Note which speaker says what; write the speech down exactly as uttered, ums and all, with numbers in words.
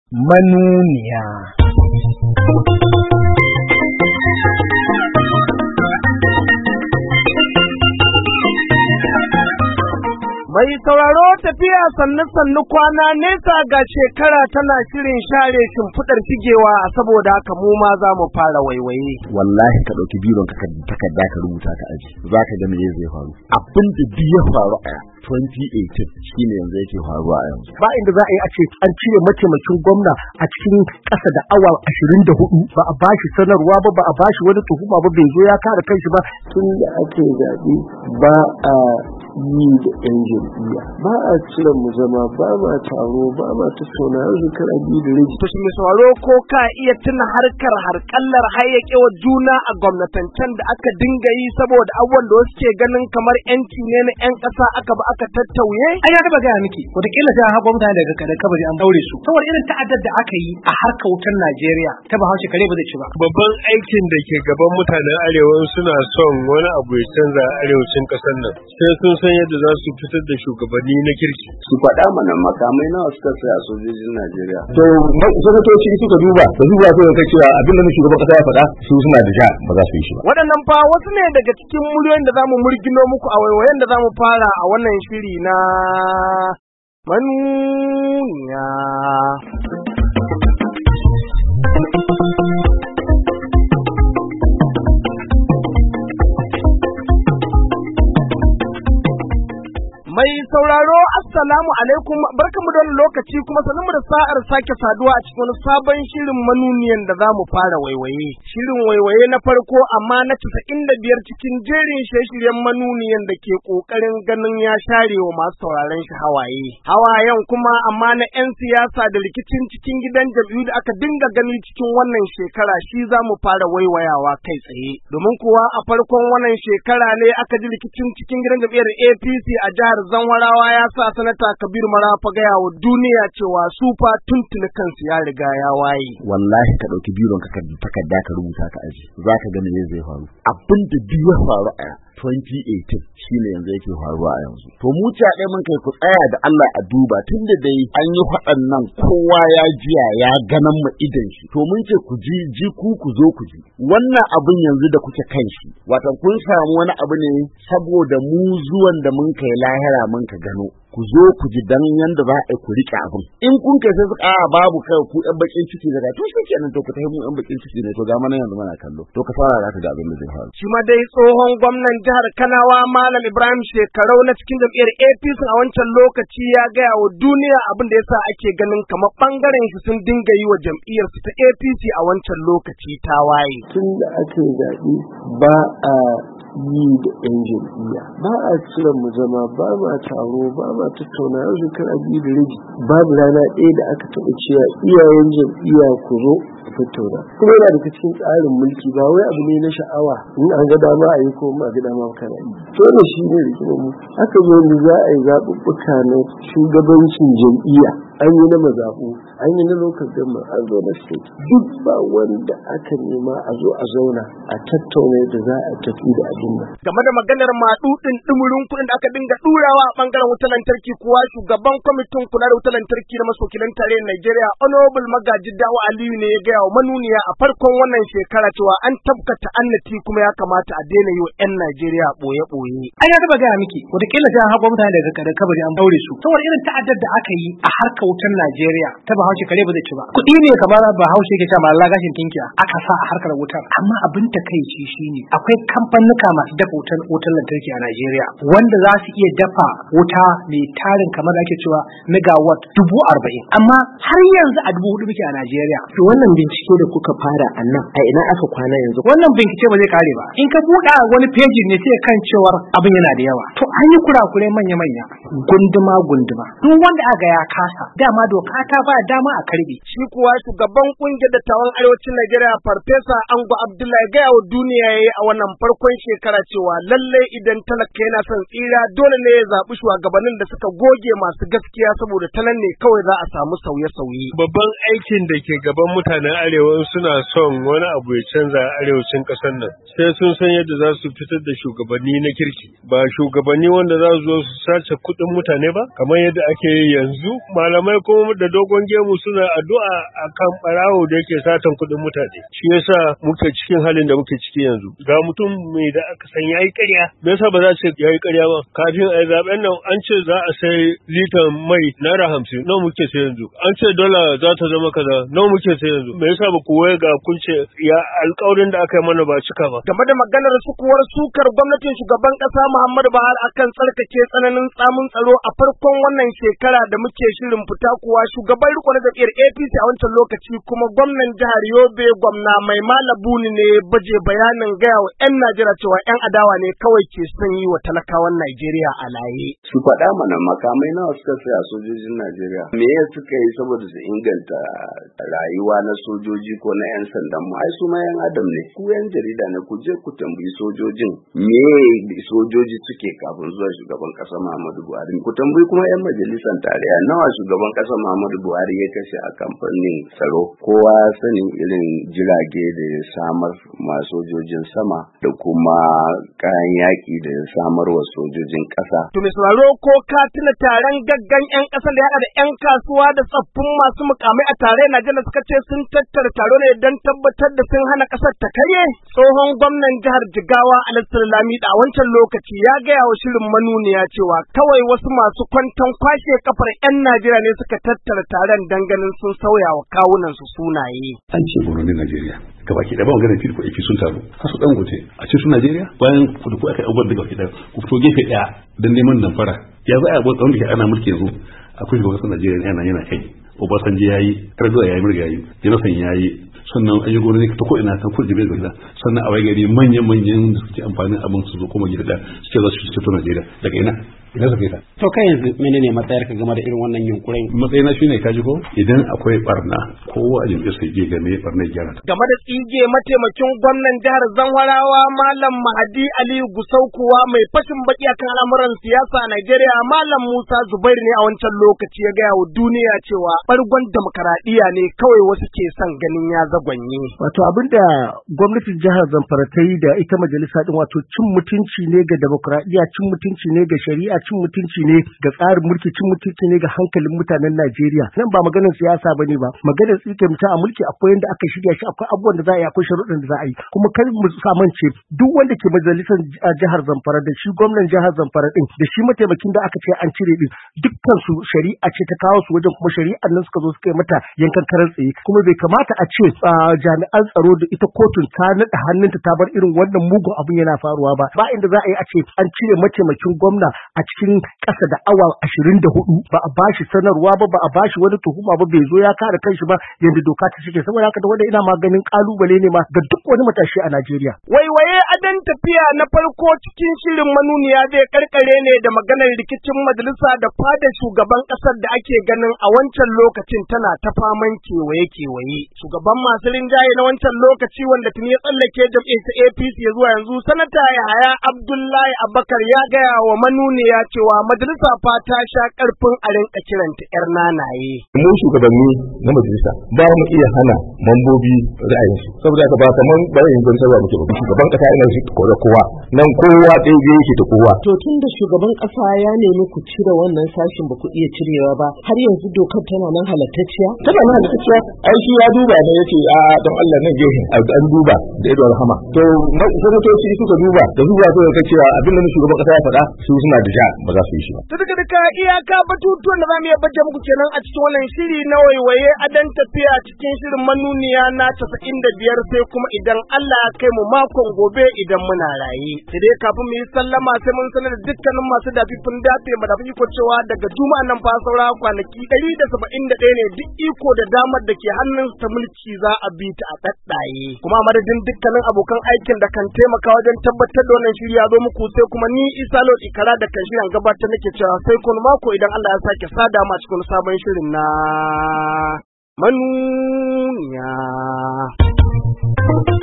Speaker 1: manuniya. Mai sauraro tafiya sannu sannu kwana nesa ga shekara tana shirin share shimfiɗar shigewa, saboda haka mu ma za mu fara waiwaye.
Speaker 2: Wallahi ka ɗauki biron ka takarda ka rubuta ka aji, za ka ga me zai faru. Abin da duk ya faru a twenty eighteen shine yanzu yake faruwa a yanzu.
Speaker 1: Ba inda za a yi a ce an cire mataimakin gwamna a cikin ƙasa da awa ashirin da hudu ba a bashi sanarwa ba, ba a bashi wani tuhuma ba, bai zo ya kare kanshi ba.
Speaker 3: Tun da ake zaɓe ba a yi da yan jam'iyya, ba a cire mu zama, ba ma taro, ba ma tattauna yanzu kana biyu da rage.
Speaker 1: To shi mai sauraro ko ka iya tuna harkar harkallar hayyakewa juna a gwamnatancen da aka dinga yi saboda abubuwan da wasu ke ganin kamar yanci ne na yan ƙasa aka ba aka tattauye?
Speaker 4: Ai ya taba gaya miki, wataƙila sai an haƙo mutane daga kada kabari an daure su. Saboda irin ta'addar da aka yi a harkar wutar Najeriya ta Bahaushe kare ba zai ci ba.
Speaker 5: Babban aikin da ke gaban mutanen arewa suna son wani abu ya canza arewacin ƙasar nan, sai sun san yadda za su fitar da shugabanni na kirki.
Speaker 3: Su faɗa mana makamai nawa suka saya a sojojin Najeriya.
Speaker 2: To sanatoci suka duba da duba sai ka cewa abin da shugaban ƙasa ya faɗa su suna da ja ba za su yi shi ba.
Speaker 1: Waɗannan fa wasu ne daga cikin muryoyin da zamu murgino muku a waiwayen da zamu fara a wannan shiri na manuniya. Mai sauraro assalamu alaikum, barkamu da lokaci kuma sanin da sa'ar sake saduwa a cikin sabon shirin manuniyan da zamu fara waiwaye. Shirin waiwaye na farko amma na casa'in da biyar cikin jerin shirye-shiryen manuniyan da ke kokarin ganin ya share wa masu sauraron shi hawaye. Hawayen kuma amma na 'yan siyasa da rikicin cikin gidan jam'iyyu da aka dinga gani cikin wannan shekara shi zamu fara waiwayawa kai tsaye. Domin kuwa a farkon wannan shekara ne aka ji rikicin cikin gidan jam'iyyar A P C a jihar Zanwarawa ya sa sanata Kabir Marafa gaya wa duniya cewa su fa tuntuni kansu ya riga ya waye.
Speaker 2: Wallahi ka ɗauki biron ka takarda ka rubuta ka aji, za ka ga me zai faru. Abin da duk ya faru a twenty eighteen shine yanzu yake faruwa a yanzu. To mu ta dai mun kai ku tsaya da Allah a duba, tunda dai an yi faɗan nan kowa ya jiya ya ganan mu idan shi. To mun ce ku ji ji ku ku zo ku ji. Wannan abin yanzu da kuke kan shi, wato kun samu wani abu ne saboda mu zuwan da mun kai lahira mun ka gano. Ku zo ku ji dan yanda za a ku rike abin. In kun kai sai a babu kai ku ɗan bakin ciki daga to shi kenan to ku tafi mu ɗan bakin ciki ne to ga mana yanzu muna kallo. To ka fara za ka ga abin da zai faru.
Speaker 1: Shi ma dai tsohon gwamnan jihar Kanawa Malam Ibrahim Shekarau na cikin jam'iyyar A P C a wancan lokaci ya gaya wa duniya abin da yasa ake ganin kamar bangaren shi sun dinga yi wa jam'iyyar su ta A P C a wancan lokaci ta waye.
Speaker 3: Tun da ake zaɓe ba a yi da yan jam'iyya, ba a cire mu zama, ba ma taro, ba ma tattauna yanzu kana biyu da rage. Babu rana ɗaya da aka taɓa cewa iyayen jam'iyya ku zo a tattauna. Kuma yana daga cikin tsarin mulki, ba wai abu ne na sha'awa in an ga dama a yi ko ma ga dama kana yi. Dole shi ne rikimar mu. Aka zo yanzu za a yi zaɓuɓɓuka na shugabancin jam'iyya. An yi na mazaɓu, an yi na local government, an zo na state. Duk ba wanda aka nema a zo a zauna a tattauna yadda za a tafi da abin nan.
Speaker 1: Game da maganar maɗuɗin ɗumurin kuɗin da aka dinga ɗurawa a ɓangaren wutar lantarki kuwa shugaban kwamitin kula da wutar lantarki na masokilan tarayyar Najeriya Honorable Magaji Dawo Aliyu ne ya gaya wa manuniya a farkon wannan shekara cewa an tabkata annati kuma ya kamata a daina yi wa 'yan Najeriya ɓoye-ɓoye.
Speaker 4: Ai ya taba gaya miki, wataƙila sai an haƙo mutane daga kada kabari an daure su. Saboda irin ta'addar da aka yi a harkar wutar Najeriya ta Bahaushe kare ba zai ci ba. Kuɗi ne kamar Bahaushe yake cewa malala gashin tinkiya aka sa a harkar wutar. Amma abin takeici shine akwai kamfanuka masu dafa wutar wutar lantarki a Najeriya wanda za su iya dafa wuta mai tarin kamar da ake cewa megawatt dubu arba'in. Amma har yanzu a dubu hudu muke a Najeriya.
Speaker 3: To wannan bincike da kuka fara a nan a ina aka kwana yanzu?
Speaker 4: Wannan bincike ba zai kare ba. In ka buɗa wani peji ne sai kan cewar abin yana da yawa. To an yi kurakure manya-manya.
Speaker 3: Gunduma gunduma.
Speaker 4: Duk wanda aka ya kasa. Dama doka ta ba dama a karbe.
Speaker 1: Shi kuwa shugaban kungiyar dattawan arewacin Najeriya Farfesa Ango Abdullahi gaya wa duniya yayi a wannan farkon shekara cewa lalle idan talaka yana son tsira dole ne ya zaɓi shugabannin da suka goge masu gaskiya saboda ta nan ne kawai za a samu sauye-sauye.
Speaker 5: Babban aikin da ke gaban mutanen arewa suna son wani abu ya canza arewacin ƙasar nan, sai sun san yadda za su fitar da shugabanni na kirki, ba shugabanni wanda za su zo su sace kuɗin mutane ba kamar yadda ake yi yanzu. Malamai limamai kuma da dogon gemu suna addu'a akan barawo da yake satan kuɗin mutane. Shi yasa muke cikin halin da muke ciki yanzu. Ga mutum mai da aka san yayi ƙarya. Me yasa ba za ce yayi ƙarya ba? Kafin a zaben nan an ce za a sai litan mai naira hamsin. Nawa muke sai yanzu? An ce dola za ta zama kaza. Nawa muke sai yanzu? Me yasa ba ku waye ga kun ce ya alƙawarin da aka yi mana ba cika ba?
Speaker 1: Game da maganar sukuwar sukar gwamnatin shugaban ƙasa Muhammadu Buhari akan tsarkake tsananin tsamun tsaro a farkon wannan shekara da muke shirin fita kuwa shugaban riko na jam'iyyar A P C a wancan lokaci kuma gwamnan jihar Yobe gwamna Mai Malabuni ne baje bayanin gaya wa 'yan Najeriya cewa 'yan adawa ne kawai ke son yi wa talakawan Najeriya alaye.
Speaker 6: Su faɗa mana makamai nawa suka saya sojojin Najeriya. Me ya suka yi saboda su inganta rayuwa na sojoji ko na 'yan sandan mu? Ai su ma 'yan adam ne. Ku 'yan jarida ne ku je ku tambayi sojojin me sojoji suke kafin zuwa shugaban ƙasa Muhammadu Buhari. Ku tambayi kuma 'yan majalisar tarayya nawa shugaban ƙasa Muhammadu Buhari ya kashe a kamfanin tsaro. Kowa sanin irin jirage da ya samar ma sojojin sama da kuma kayan yaƙi da ya samar wa sojojin ƙasa.
Speaker 1: To mai sauraro ko ka tuna taron gaggan 'yan ƙasar da ya haɗa da 'yan kasuwa da tsaffin masu mukamai a tare Najeriya suka ce sun tattara taro ne don tabbatar da sun hana ƙasar ta karye. Tsohon gwamnan jihar Jigawa Alhassan Lamido a wancan lokaci ya gaya wa shirin manuniya cewa kawai wasu masu kwanton kwashe kafar 'yan Najeriya ne suka tattara taron dan ganin sun sauya wa kawunan su sunaye.
Speaker 7: An ce gwamnonin Najeriya gabaki da ba magana fili ko ifi sun taru hasu dan gote a ce su Najeriya bayan kudu ko aka abubuwan daga gida ku fito gefe daya dan neman nan fara ya za a wanda ke ana mulki yanzu akwai shugaban Najeriya yana yana kai Obasanjo yayi Tarzuwa yayi murga yayi Jonathan yayi sannan an yi gwamnati ta ko ina ta kurje bai gida sannan a wai gari manyan manyan da suke amfani abin su zo kuma gida suke za su fito Najeriya daga ina ina suka yi ta
Speaker 8: to kai yanzu menene matsayar ka game da irin wannan yunkurin?
Speaker 7: Matsayina shine kaji ko idan akwai barna kowa a jam'iyyar sai je game barna gyara ta.
Speaker 1: Game da tsige mataimakin gwamnan jihar Zamfarawa Malam Mahdi Aliyu Gusau kuwa mai fashin baki akan al'amuran siyasa a Najeriya Malam Musa Zubair ne a wancan lokaci ya gaya wa duniya cewa bargon demokaradiyya ne kawai wasu ke son ganin ya zagwanye.
Speaker 9: Wato abinda gwamnatin jihar Zamfara ta yi da ita majalisa din wato cin mutunci ne ga demokaradiyya, cin mutunci ne ga shari'a, cin mutunci ne ga tsarin mulki, cin mutunci ne ga hankalin mutanen Najeriya. Nan ba maganar siyasa bane ba, maganar tsike mutum a mulki akwai yanda aka shirya shi, akwai abubuwan da za a yi, akwai sharuɗin da za a yi. Kuma kar mu samance duk wanda ke majalisar jihar Zamfara da shi gwamnan jihar Zamfara din da shi mataimakin da aka ce an cire din dukkan su shari'a ce ta kawo su wajen kuma shari'ar nan suka zo suka yi mata yankan karar tsaye. Kuma bai kamata a ce jami'an tsaro da ita kotun ta naɗa hannunta ta bar irin wannan mugun abin yana faruwa ba. Ba inda za a yi a ce an cire mataimakin gwamna a cikin ƙasa da awa ashirin da hudu ba a bashi sanarwa ba, ba a bashi wani tuhuma ba, bai zo ya kare kanshi ba yadda doka ta shige. Saboda haka da wanda ina maganin kalubale ne ma ga duk wani matashi a Najeriya.
Speaker 1: Waiwaye adan tafiya na farko cikin shirin manuniya zai karkare ne da maganar rikicin majalisa da fadar shugaban ƙasar da ake ganin a wancan lokacin tana ta faman kewaye-kewaye. Shugaban masu rinjaye na wancan lokaci wanda tuni ya tsallake jam'iyyar A P C ya zuwa yanzu sanata Yahaya Abdullahi Abubakar ya gaya wa manuniya cewa majalisa fa ta sha karfin a rinka kiranta yar nanaye.
Speaker 10: Mu shugabanni na majalisa ba mu iya hana mambobi ra'ayinsu saboda haka ba kaman bayan zantarwa muke ba. Shugaban kasa yana shi da kowa nan kowa ɗaya yake da kowa.
Speaker 11: To tun da shugaban kasa ya nemi ku cire wannan sashin ba ku iya cirewa ba har yanzu dokar tana nan halattacciya?
Speaker 10: Tana nan halattacciya. Ai shi ya duba ne yace a don Allah nan gehe an duba da ido rahama. To sanatoci suka duba da duba so ka cewa abin da shugaban kasa ya faɗa su suna da ja ba za su yi shi ba.
Speaker 1: Ta daga duka iyaka batutuwan da za mu iya baje muku kenan a cikin wannan shiri na waiwaye adan tafiya cikin shirin manuniya na casa'in da biyar sai kuma idan Allah ya kai mu makon gobe idan muna raye. Sai dai kafin mu yi sallama sai mun sanar da dukkanin masu dafifin dafe madafin iko cewa daga juma'a nan fa saura kwanaki ɗari da saba'in da ɗaya ne duk iko da damar da ke hannun ta mulki za a bi ta a ɗaɗɗaye. Kuma madadin dukkanin abokan aikin da kan taimaka wajen tabbatar da wannan shiri ya zo muku sai kuma ni Isa Lord Ikara da kan shirin gabatar nake cewa sai kun mako idan Allah ya sake sada ma cikin sabon shirin na manuniya.